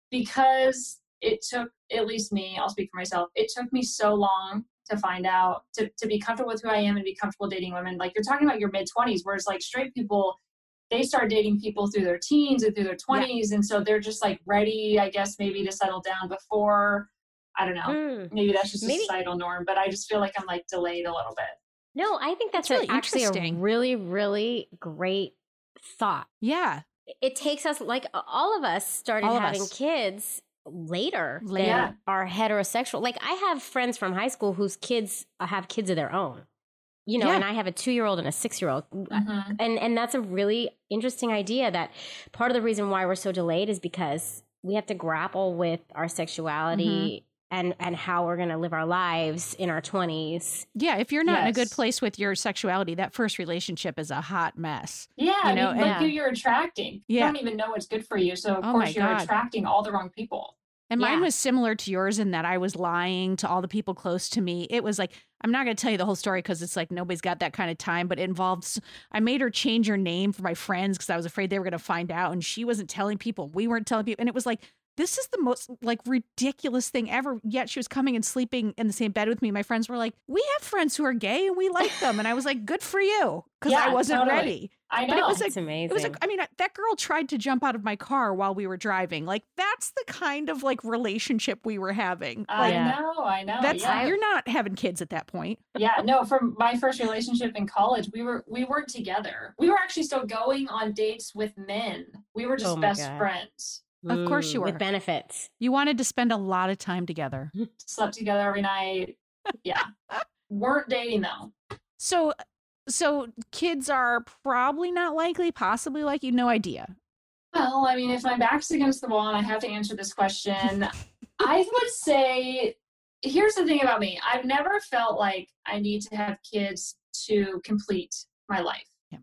because it took at least me. I'll speak for myself. It took me so long to find out, to, to be comfortable with who I am and be comfortable dating women. Like, you're talking about your mid twenties, whereas like straight people, they start dating people through their teens and through their twenties. Yeah. And so they're just like ready, I guess, maybe to settle down before, I don't know, Mm. maybe that's just Maybe- a societal norm, but I just feel like I'm like delayed a little bit. No, I think that's, That's really a, actually a interesting. really, really great thought. Yeah. It takes us, like all of us started All of having us. kids later Later. than Yeah. are heterosexual. Like I have friends from high school whose kids have kids of their own, you know, Yeah. and I have a two-year-old and a six-year-old. Mhm. And and that's a really interesting idea that part of the reason why we're so delayed is because we have to grapple with our sexuality and, and how we're going to live our lives in our twenties. Yeah. If you're not in a good Yes. place with your sexuality, that first relationship is a hot mess. Yeah, You I know, mean, look and- who you're attracting. Yeah. You don't even know what's good for you. So, of Oh my course, you're God. attracting all the wrong people. And mine Yeah. was similar to yours in that I was lying to all the people close to me. It was like, I'm not going to tell you the whole story because it's like nobody's got that kind of time, but it involves, I made her change her name for my friends because I was afraid they were going to find out. And she wasn't telling people. We weren't telling people. And it was like, this is the most like ridiculous thing ever. Yet she was coming and sleeping in the same bed with me. My friends were like, we have friends who are gay and we like them. And I was like, good for you. Because Yeah, I wasn't totally. ready. I know. But it was like, It's amazing. it was like, I mean, that girl tried to jump out of my car while we were driving. Like, that's the kind of like relationship we were having. I Like, Yeah. know, I know. that's, yeah. you're not having kids at that point. Yeah, no, from my first relationship in college, we were we weren't together. We were actually still going on dates with men. We were just Oh my best God. friends. Of course you With were. benefits. You wanted to spend a lot of time together. Slept together every night. Yeah. Weren't dating though. So, so kids are probably not likely, possibly like you, no idea. Well, I mean, if my back's against the wall and I have to answer this question, I would say here's the thing about me. I've never felt like I need to have kids to complete my life. Yeah.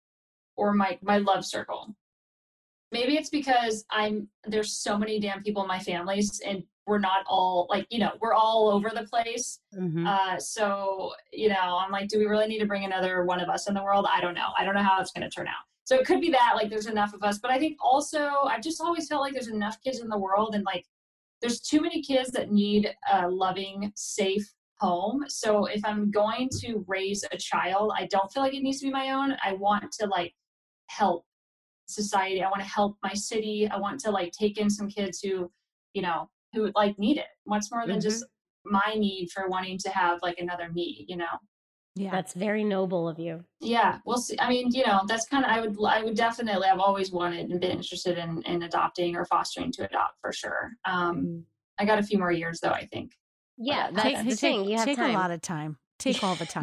Or my my love circle. Maybe it's because I'm there's so many damn people in my families and we're not all like, you know, we're all over the place. Mhm. Uh, so, you know, I'm like, do we really need to bring another one of us in the world? I don't know. I don't know how it's going to turn out. So it could be that, like, there's enough of us. But I think also, I've just always felt like there's enough kids in the world. And, like, there's too many kids that need a loving, safe home. So if I'm going to raise a child, I don't feel like it needs to be my own. I want to, like, help society. I want to help my city. I want to, like, take in some kids who, you know, who like need it much more than Mhm. just my need for wanting to have like another me, you know? Yeah. That's very noble of you. Yeah, we'll see. I mean, you know, that's kind of, I would, I would definitely, I've always wanted and been interested in, in adopting or fostering to adopt for sure. Um, I got a few more years though, I think. Yeah, Take- that's take the thing. You have take time. a lot of time. Take all the time.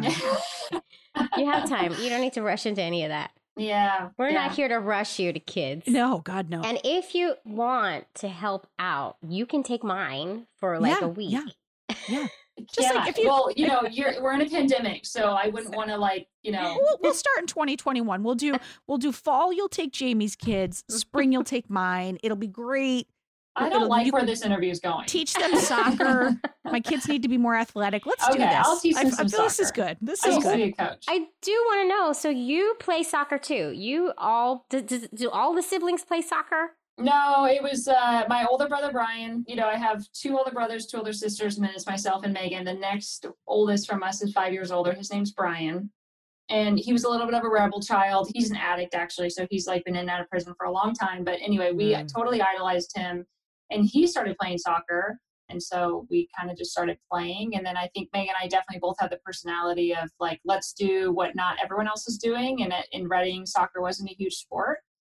You have time. You don't need to rush into any of that. Yeah. We're yeah. not here to rush you to kids. No, God, no. And if you want to help out, you can take mine for like Yeah, a week. yeah. Yeah. Just Yeah, like if you- well, you know, you're, we're in a pandemic, so I wouldn't want to like, you know, We'll, we'll start in twenty twenty-one. We'll do we'll do fall. You'll take Jamie's kids. Spring, you'll take mine. It'll be great. I don't It'll- like you where this interview is going. Teach them soccer. My kids need to be more athletic. Let's do Okay, this. I'll teach them I- some I- This is soccer. good. This I is used to good. be a coach. I do want to know. So you play soccer too? You all do, do, do all the siblings play soccer? No, it was uh, my older brother, Brian. You know, I have two older brothers, two older sisters, and then it's myself and Megan. The next oldest from us is five years older. His name's Brian. And he was a little bit of a rebel child. He's an addict, actually. So he's like been in and out of prison for a long time. But anyway, we Mm. totally idolized him. And he started playing soccer. And so we kind of just started playing. And then I think Megan and I definitely both have the personality of like, let's do what not everyone else is doing. And at- in Reading, soccer wasn't a huge sport.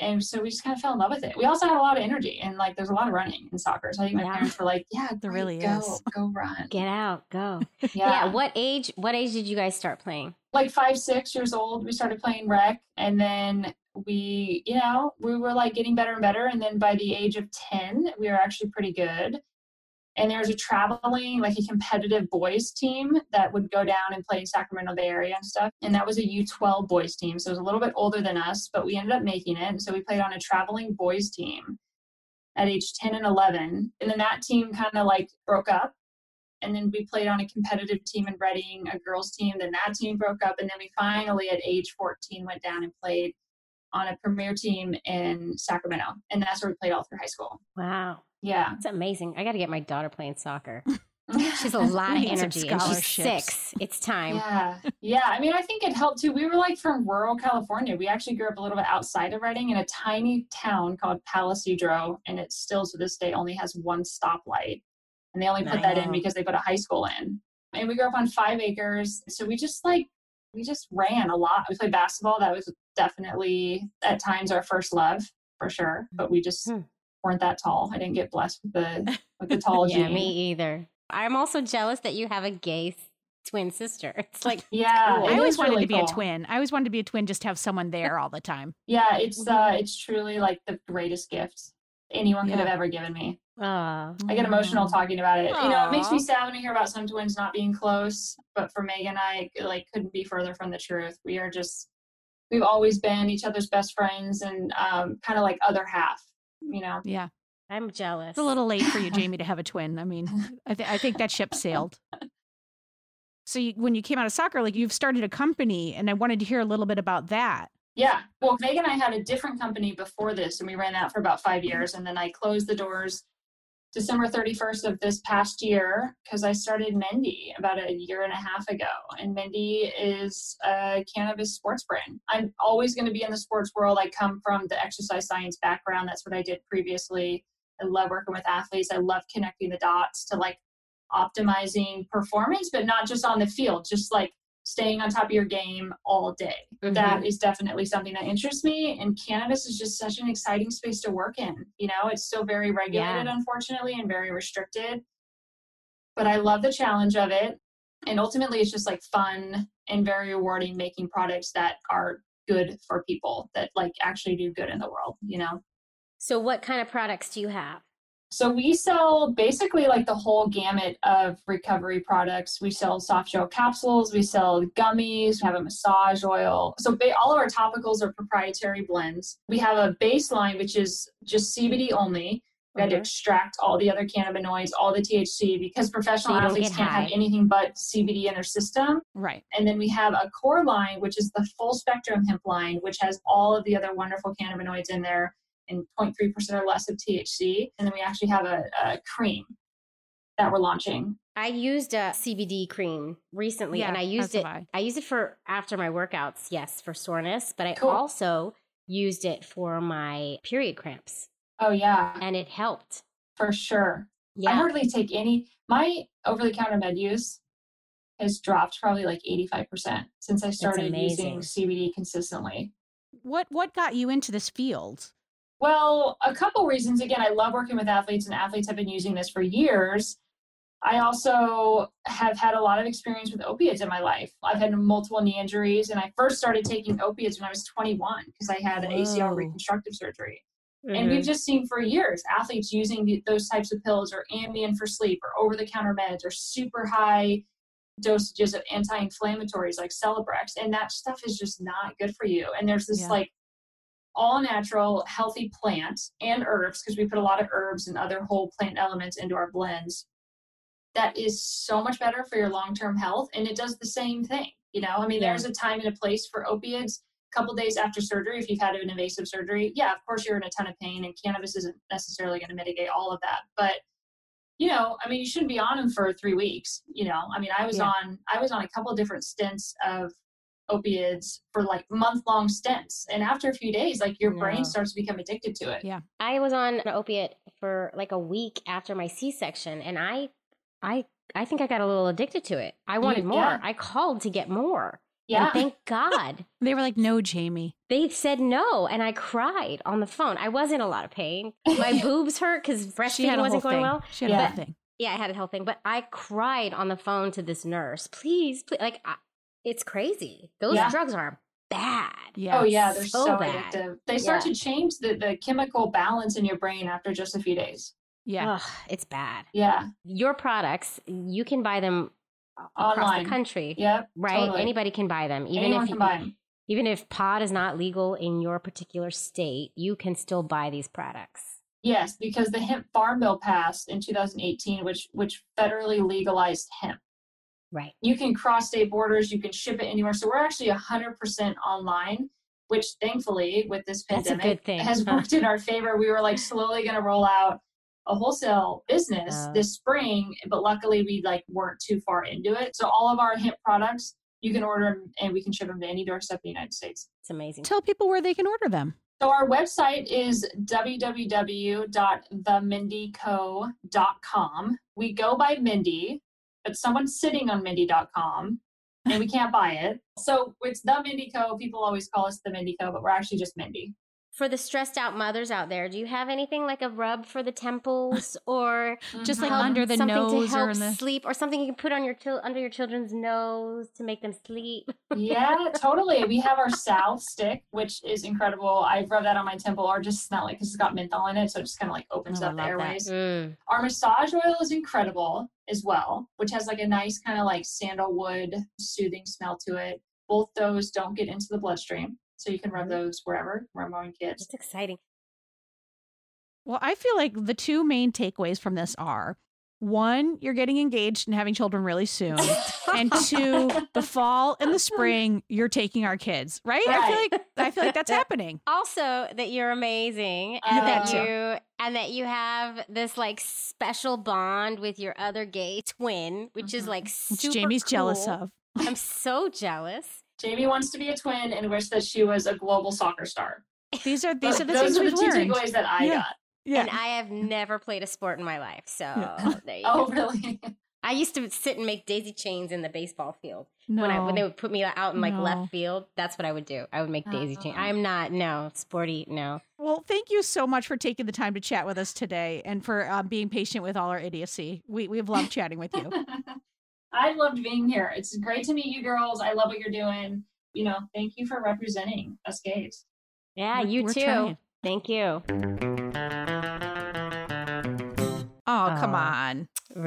And so we just kind of fell in love with it. We also had a lot of energy, and like there's a lot of running in soccer. So I think my Yeah. parents were like, yeah, There great, really go, is. go run. Get out, go. Yeah. Yeah. What age? What age did you guys start playing? Like five, six years old, we started playing rec, and then we, you know, we were like getting better and better. And then by the age of ten, we were actually pretty good. And there was a traveling, like a competitive boys team that would go down and play in Sacramento Bay Area and stuff. And that was a U twelve boys team. So it was a little bit older than us, but we ended up making it. And so we played on a traveling boys team at age ten and eleven. And then that team kind of like broke up. And then we played on a competitive team in Reading, a girls team. Then that team broke up. And then we finally at age fourteen went down and played on a premier team in Sacramento. And that's where we played all through high school. Wow. Yeah. It's amazing. I got to get my daughter playing soccer. She has a lot of Need some energy and she's scholarships. six. It's time. Yeah. Yeah. I mean, I think it helped too. We were like from rural California. We actually grew up a little bit outside of Reading in a tiny town called Palo Cedro. And it still to this day only has one stoplight. And they only put that in Wow. because they put a high school in. And we grew up on five acres. So we just like, we just ran a lot. We played basketball. That was definitely at times our first love for sure. But we just Hmm. weren't that tall. I didn't get blessed with the with the tall Yeah, gene. me either. I'm also jealous that you have a gay s- twin sister. It's like, Yeah. Cool. it I always is wanted really to be cool. a twin. I always wanted to be a twin, just to have someone there all the time. Yeah, it's uh it's truly like the greatest gift anyone could Yeah. have ever given me. oh, I get emotional talking about it. You know, it makes me Aw. sad when I hear about some twins not being close, but for Megan and I, like couldn't be further from the truth. We are just we've always been each other's best friends and um kind of like other half, you know. Yeah. I'm jealous. It's a little late for you, Jamie, to have a twin. I mean, I, th- I think that ship sailed. So you, when you came out of soccer, like you've started a company, and I wanted to hear a little bit about that. Yeah. Well, Megan and I had a different company before this, and we ran that for about five years. And then I closed the doors December thirty-first of this past year because I started Mendy about a year and a half ago. And Mendy is a cannabis sports brand. I'm always going to be in the sports world. I come from the exercise science background. That's what I did previously. I love working with athletes. I love connecting the dots to like optimizing performance, but not just on the field, just like staying on top of your game all day. Mhm. That is definitely something that interests me. And cannabis is just such an exciting space to work in. You know, it's still very regulated, Yeah. unfortunately, and very restricted. But I love the challenge of it. And ultimately, it's just like fun and very rewarding making products that are good for people that like actually do good in the world, you know? So what kind of products do you have? So we sell basically like the whole gamut of recovery products. We sell soft gel capsules, we sell gummies, we have a massage oil. So ba- all of our topicals are proprietary blends. We have a baseline, which is just C B D only. We had to Mhm. extract all the other cannabinoids, all the T H C, because professional So you don't athletes get can't have high. anything but C B D in their system. Right. And then we have a core line, which is the full spectrum hemp line, which has all of the other wonderful cannabinoids in there and zero point three percent or less of T H C. And then we actually have a, a cream that we're launching. I used a C B D cream recently, and Yeah, I used as it. have I. I. used it for after my workouts, yes, for soreness. But I Cool. also used it for my period cramps, Oh, yeah, and it helped. for sure. I Yeah, hardly take any. My over the counter med use has dropped probably like eighty-five percent since I started amazing. using C B D consistently. What What got you into this field? Well, a couple reasons. Again, I love working with athletes, and athletes have been using this for years. I also have had a lot of experience with opiates in my life. I've had multiple knee injuries, and I first started taking opiates when I was twenty-one because I had an A C L Whoa. reconstructive surgery. And Mhm. we've just seen for years athletes using the, those types of pills or Ambien for sleep or over-the-counter meds or super high dosages of anti-inflammatories like Celebrex. And that stuff is just not good for you. And there's this Yeah. like all natural, healthy plant and herbs, because we put a lot of herbs and other whole plant elements into our blends, that is so much better for your long-term health. And it does the same thing. You know, I mean, Yeah. there's a time and a place for opiates. A couple days after surgery, if you've had an invasive surgery, yeah, of course you're in a ton of pain, and cannabis isn't necessarily going to mitigate all of that. But you know, I mean, you shouldn't be on them for three weeks. You know, I mean, I was Yeah. on, I was on a couple different stints of opioids for like month long stints. And after a few days, like your No. brain starts to become addicted to it. Yeah. I was on an opiate for like a week after my C-section, and I, I, I think I got a little addicted to it. I wanted more. yeah. I called to get more. Yeah. And thank God. They were like, no, Jamie. They said no, and I cried on the phone. I was in a lot of pain. My boobs hurt because She had breastfeeding a wasn't whole going thing. well. She had a Yeah. whole thing. Yeah, I had a whole thing, but I cried on the phone to this nurse. Please, please, like, I, it's crazy. Those Yeah. drugs are bad. Yeah. Oh yeah, they're So so, bad. addictive. They start Yeah. to change the, the chemical balance in your brain after just a few days. Yeah. Ugh, it's bad. Yeah. Your products, you can buy them across Online. the country, Yep. right? Totally. Anybody can buy them, even Anyone if can you, buy 'em. even if pod is not legal in your particular state, you can still buy these products. Yes, because the hemp farm bill passed in two thousand eighteen, which which federally legalized hemp. Right. You can cross state borders, you can ship it anywhere. So we're actually one hundred percent online, which thankfully with this That's a pandemic good thing, has huh? worked in our favor. We were like slowly going to roll out a wholesale business Oh. this spring, but luckily we like weren't too far into it. So all of our hemp products, you can order them and we can ship them to any doorstep in the United States. It's amazing. Tell people where they can order them. So our website is w w w dot the mindy co dot com. We go by Mindy, but someone's sitting on mindy dot com and we can't buy it. So it's the Mindy Co. People always call us the Mindy Co., but we're actually just Mindy. For the stressed out mothers out there, do you have anything like a rub for the temples or Just like Mhm. help- under the something nose to help or in the. sleep, or something you can put on your chil- under your children's nose to make them sleep? Yeah, totally. We have our Salve stick, which is incredible. I rub that on my temple or just smell it because it's got menthol in it. So it just kind of like opens Oh, I up the love that. airways. Mm. Our massage oil is incredible as well, which has like a nice kind of like sandalwood soothing smell to it. Both those don't get into the bloodstream. So you can rub those wherever, wherever on kids. It's exciting. Well, I feel like the two main takeaways from this are one, you're getting engaged and having children really soon. And two, the fall and the spring, you're taking our kids, right? I feel Right. like I feel like that's happening. Also, that you're amazing, You and that betcha. you and that you have this like special bond with your other gay twin, which is Mhm. like Which super Jamie's jealous cool. of. I'm so jealous. Jamie wants to be a twin and wish that she was a global soccer star. These are these But are the those things are the we've two learned. takeaways that I Yeah. got. Yeah. And I have never played a sport in my life, so Yeah. there you Oh, go. really? I used to sit and make daisy chains in the baseball field. no. When I when they would put me out in like No. left field, that's what I would do. I would make daisy chains. Oh. I'm not no sporty, no. Well, thank you so much for taking the time to chat with us today and for um, being patient with all our idiocy. We we've loved chatting with you. I loved being here. It's great to meet you girls. I love what you're doing. You know, thank you for representing us gays. Yeah, We're- you we're too. trying. Thank you, Oh, come Oh. on.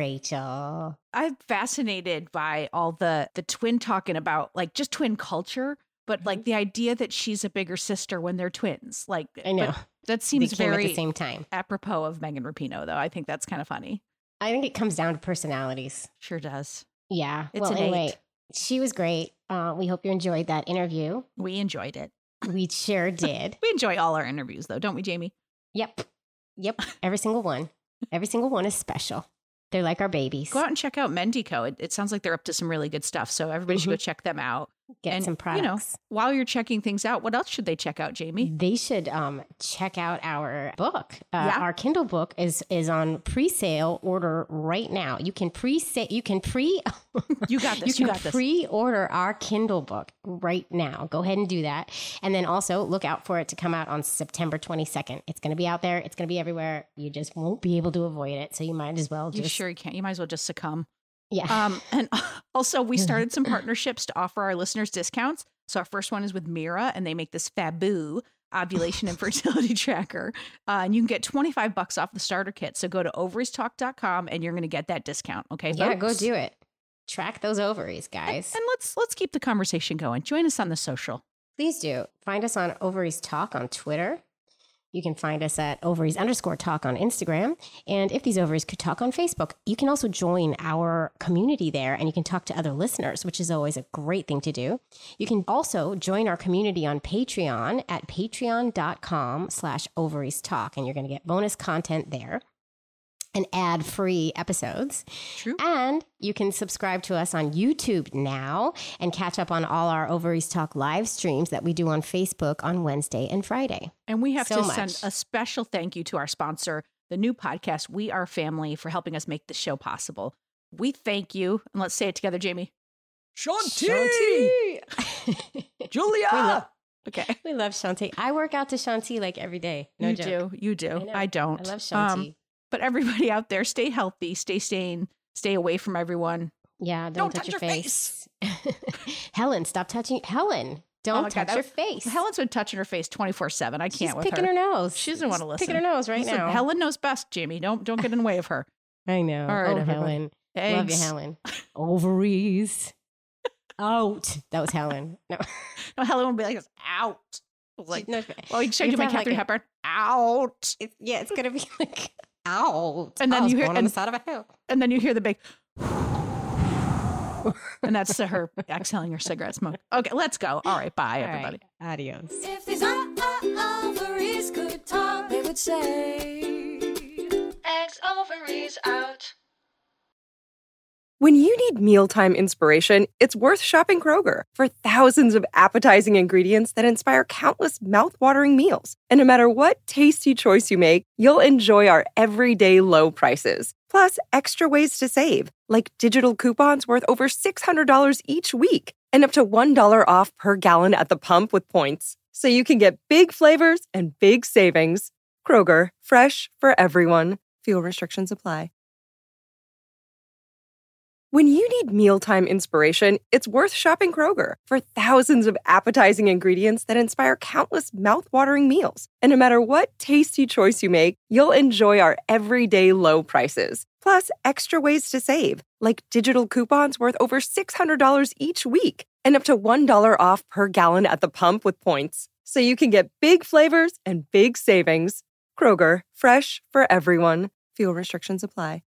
Rachel. I'm fascinated by all the the twin talking about like just twin culture, but like the idea that she's a bigger sister when they're twins. Like I know. but that They seems came at very the same time. apropos of Megan Rapinoe, though. I think that's kind of funny. I think it comes down to personalities. Sure does. Yeah. It's well, innate. anyway, she was great. Uh, we hope you enjoyed that interview. We enjoyed it. We sure did. We enjoy all our interviews, though, don't we, Jamie? Yep. Yep. Every single one. Every single one is special. They're like our babies. Go out and check out Mendico. It, it sounds like they're up to some really good stuff. So everybody should go check them out. Get and, some you know, products. while you're checking things out, what else should they check out, Jamie? They should um, check out our book. Uh, Yeah. Our Kindle book is is on pre-sale order right now. You can pre-sale. You can pre. You got this. You You, can got this. pre-order our Kindle book right now. Go ahead and do that, and then also look out for it to come out on September twenty-second. It's going to be out there. It's going to be everywhere. You just won't be able to avoid it. So you might as well You just sure you can't. You might as well just succumb. yeah. Um, and also, we started some partnerships to offer our listeners discounts. So our first one is with Mira, and they make this Fabu ovulation and fertility tracker. Uh, and you can get twenty-five bucks off the starter kit. So go to ovaries talk dot com and you're going to get that discount. Okay, yeah, go folks? do it. Track those ovaries, And, guys. and let's let's keep the conversation going. Join us on the social. Please do. Find us on Ovaries Talk on Twitter. You can find us at ovaries underscore talk on Instagram. And if these ovaries could talk on Facebook, you can also join our community there and you can talk to other listeners, which is always a great thing to do. You can also join our community on Patreon at patreon.com slash ovaries talk. And you're going to get bonus content there and ad-free episodes. True. And you can subscribe to us on YouTube now and catch up on all our Ovaries Talk live streams that we do on Facebook on Wednesday and Friday. And we have So to send much. a special thank you to our sponsor, the new podcast, We Are Family, for helping us make the show possible. We thank you. And let's say it together, Jamie. Shanti! Julia. We love- Okay. We love Shantae. I work out to Shantae like every day. No you joke. do. You do. I know. I, don't. I love Shantae. Um, but everybody out there, stay healthy, stay sane, stay away from everyone. yeah, Don't don't, touch, touch your your face. Helen, stop touching. Helen, don't Oh my touch God, your that- face. Helen's been touching her face twenty-four seven. I She's can't with picking her. her, nose. She doesn't want to She's listen. Picking her nose right Listen, now. Helen knows best, Jamie. Don't don't get in the way of her. I know. All right, oh, everybody. Helen. Love you, Eggs. Helen. Ovaries. Out. That was Helen. No. No, Helen would be like, out. Like, no, well, should I you do my sound like Catherine a- Hepburn? Out. it's, yeah, it's going to be like, out. And then I was you hear- born on and- the side of a hill. And then you hear the big, and that's her exhaling her cigarette smoke. Okay, let's go. All right, bye, All right. everybody. Adios. If these o- o- ovaries could talk, they would say, Eggs, ovaries out. When you need mealtime inspiration, it's worth shopping Kroger for thousands of appetizing ingredients that inspire countless mouthwatering meals. And no matter what tasty choice you make, you'll enjoy our everyday low prices. Plus, extra ways to save, like digital coupons worth over six hundred dollars each week and up to one dollar off per gallon at the pump with points. So you can get big flavors and big savings. Kroger, fresh for everyone. Fuel restrictions apply. When you need mealtime inspiration, it's worth shopping Kroger for thousands of appetizing ingredients that inspire countless mouthwatering meals. And no matter what tasty choice you make, you'll enjoy our everyday low prices. Plus, extra ways to save, like digital coupons worth over six hundred dollars each week and up to one dollar off per gallon at the pump with points. So you can get big flavors and big savings. Kroger, fresh for everyone. Fuel restrictions apply.